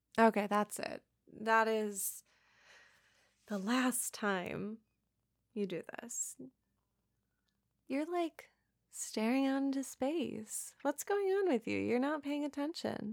Okay, that's it. That is the last time you do this. You're like staring out into space. What's going on with you? You're not paying attention.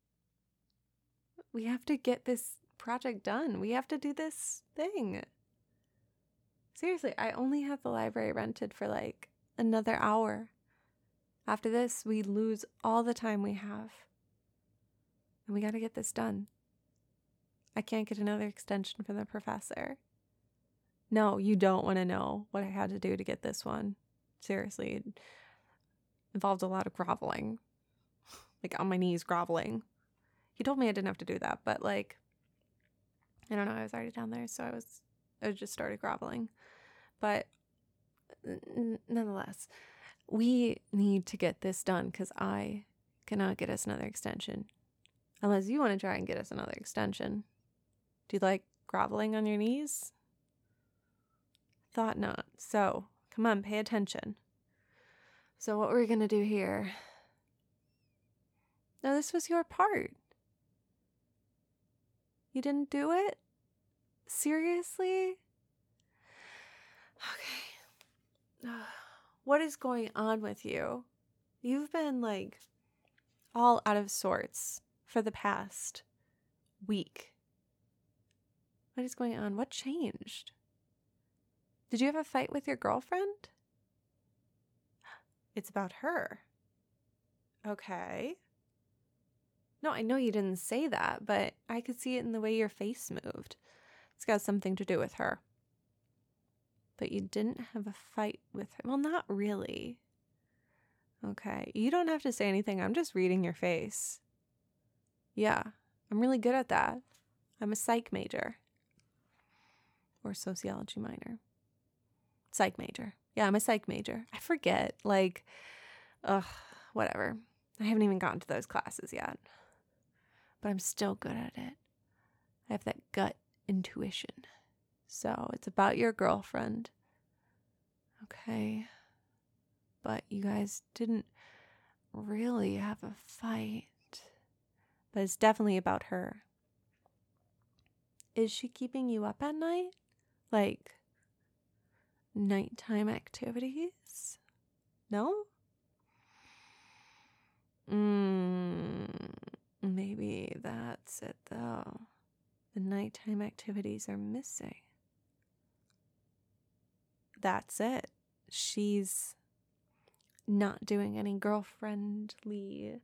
We have to get this project done. We have to do this thing. Seriously, I only have the library rented for like another hour. After this, we lose all the time we have. And we got to get this done. I can't get another extension from the professor. No, you don't want to know what I had to do to get this one. Seriously, it involved a lot of groveling. Like on my knees groveling. He told me I didn't have to do that, but like, I don't know, I was already down there, so I just started groveling. But nonetheless, we need to get this done because I cannot get us another extension. Unless you want to try and get us another extension. Do you like groveling on your knees? Thought not. So, come on, pay attention. So what we're going to do here... No, this was your part. You didn't do it? Seriously? Okay. What is going on with you? You've been like all out of sorts for the past week. What is going on? What changed? Did you have a fight with your girlfriend? It's about her. Okay. No, I know you didn't say that, but I could see it in the way your face moved. It's got something to do with her. But you didn't have a fight with her. Well, not really. Okay. You don't have to say anything. I'm just reading your face. Yeah, I'm really good at that. I'm a psych major. Or sociology minor. Psych major. Yeah, I'm a psych major. I forget. Like, whatever. I haven't even gotten to those classes yet. But I'm still good at it. I have that gut intuition. So it's about your girlfriend. Okay. But you guys didn't really have a fight. But it's definitely about her. Is she keeping you up at night? Like, nighttime activities? No? Maybe that's it though. The nighttime activities are missing. That's it. She's not doing any girlfriendly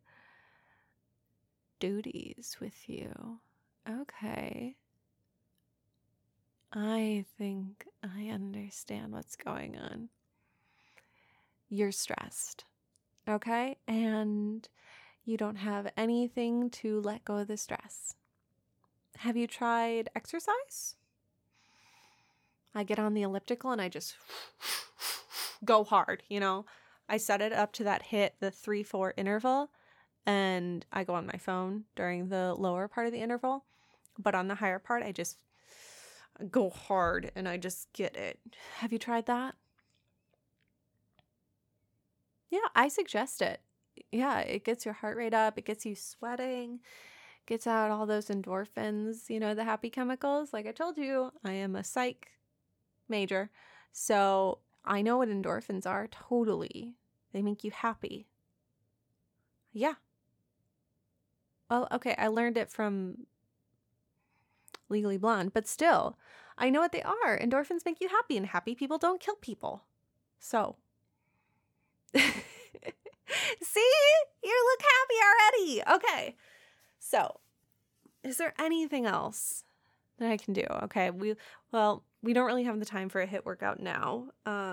duties with you. Okay. I think I understand what's going on. You're stressed, okay? And you don't have anything to let go of the stress. Have you tried exercise? I get on the elliptical and I just go hard, you know? I set it up to that HIIT, the 3-4 interval, and I go on my phone during the lower part of the interval. But on the higher part, I just go hard and I just get it. Have you tried that? Yeah, I suggest it. Yeah, it gets your heart rate up. It gets you sweating. Gets out all those endorphins, you know, the happy chemicals. Like I told you, I am a psych major. So I know what endorphins are. Totally. They make you happy. Yeah. Well, okay, I learned it from Legally Blonde, but still, I know what they are. Endorphins make you happy, and happy people don't kill people. So, see? You look happy already. Okay. So, is there anything else that I can do? Okay, we don't really have the time for a HIIT workout now.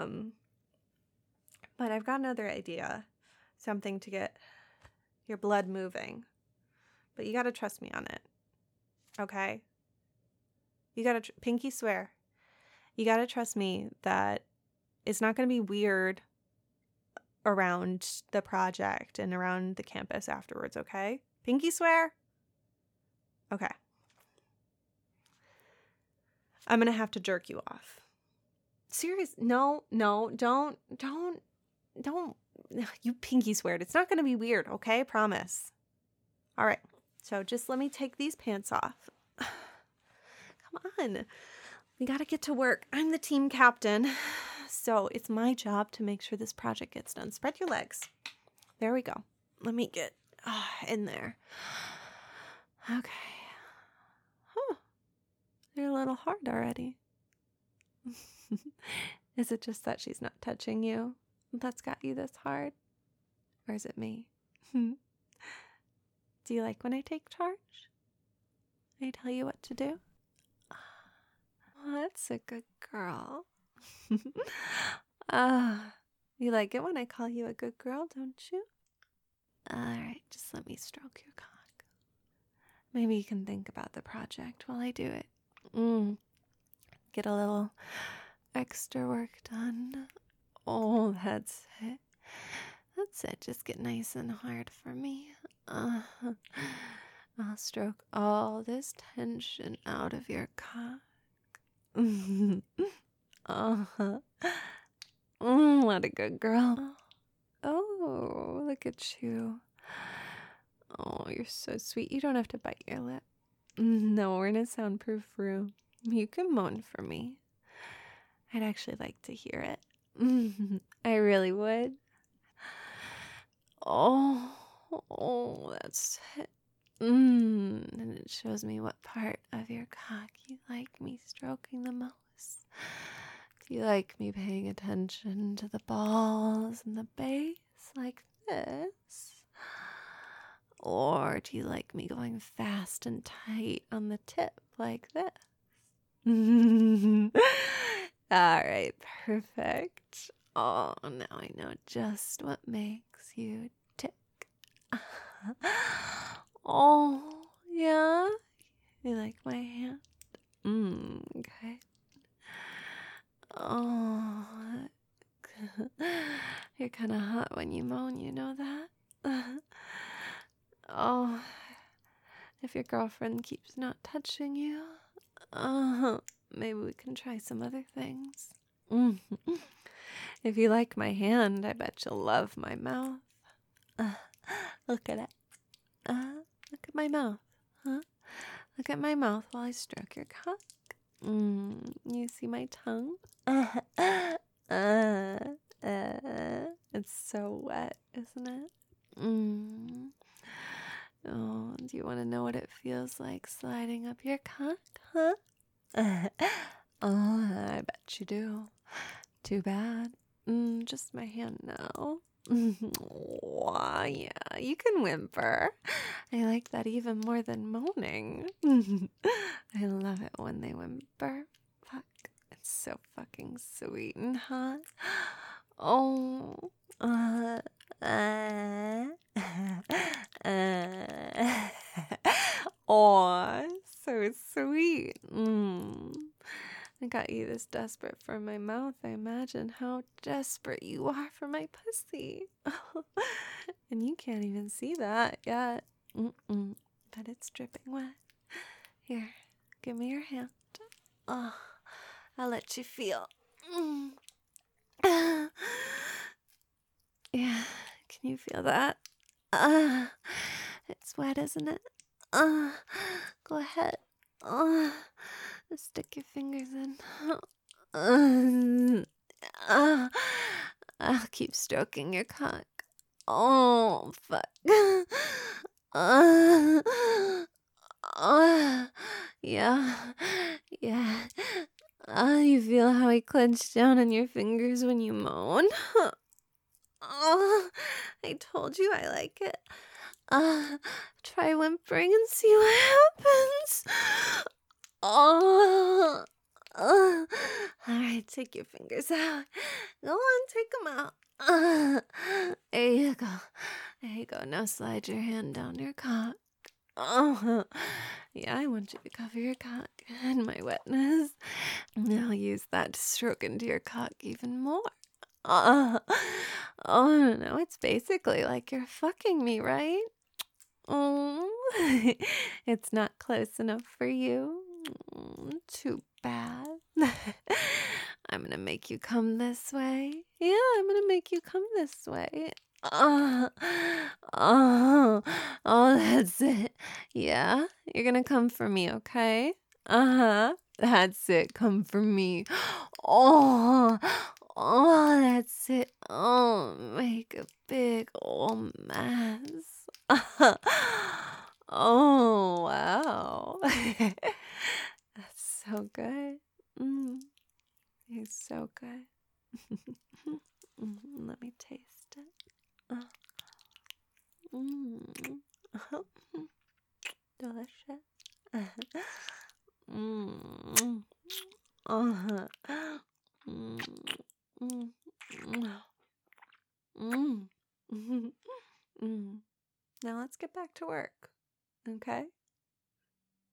But I've got another idea. Something to get your blood moving. But you got to trust me on it. Okay? You got to pinky swear. You got to trust me that it's not going to be weird around the project and around the campus afterwards, okay? Pinky swear? Okay. I'm going to have to jerk you off. Serious? No, don't. You pinky sweared. It's not going to be weird, okay? Promise. All right. So just let me take these pants off. Come on. We got to get to work. I'm the team captain. So it's my job to make sure this project gets done. Spread your legs. There we go. Let me get in there. Okay. They're a little hard already. Is it just that she's not touching you that's got you this hard? Or is it me? Do you like when I take charge? I tell you what to do? Oh, that's a good girl. You like it when I call you a good girl, don't you? Alright, just let me stroke your cock. Maybe you can think about the project while I do it. Get a little extra work done. Oh, that's it. That's it. Just get nice and hard for me. I'll stroke all this tension out of your cock. What a good girl. Oh, look at you. Oh, you're so sweet. You don't have to bite your lip. No, we're in a soundproof room. You can moan for me. I'd actually like to hear it. I really would. Oh, that's it. And it shows me what part of your cock you like me stroking the most. Do you like me paying attention to the balls and the base like this? Or do you like me going fast and tight on the tip like this? All right, perfect. Oh, now I know just what makes you tick. Oh, yeah? You like my hand? Okay. Oh, you're kind of hot when you moan, you know that? Oh, if your girlfriend keeps not touching you, maybe we can try some other things. If you like my hand, I bet you'll love my mouth. Look at it. Look at my mouth. Huh? Look at my mouth while I stroke your cock. You see my tongue? It's so wet, isn't it? Oh, do you want to know what it feels like sliding up your cock, huh? Oh, I bet you do. Too bad. Just my hand now. Oh, yeah, you can whimper. I like that even more than moaning. I love it when they whimper. Fuck, it's so fucking sweet and hot. Oh, oh, so sweet. I got you this desperate for my mouth. I imagine how desperate you are for my pussy. And you can't even see that yet. But it's dripping wet. Here, give me your hand. Oh, I'll let you feel. Yeah, can you feel that? It's wet, isn't it? Go ahead. Stick your fingers in. I'll keep stroking your cock. Oh, fuck. Yeah. You feel how I clench down on your fingers when you moan? I told you I like it. Try whimpering and see what happens. All right, take your fingers out. Go on, take them out. There you go. There you go. Now slide your hand down your cock. Yeah, I want you to cover your cock and my wetness. Now use that to stroke into your cock even more. Oh no, it's basically like you're fucking me, right? Oh, it's not close enough for you. Too bad. I'm gonna make you come this way. Yeah, I'm gonna make you come this way. Uh, oh, oh, that's it. Yeah, you're gonna come for me, okay? Uh-huh. That's it. Come for me. Oh, oh, that's it. Oh, make a big old mess. Oh, wow. That's so good. Mm, it's so good. Let me taste it. Mm. Delicious. Mm. Uh-huh. Mm. Mm. Mm. Mm. Mm. Now let's get back to work. Okay?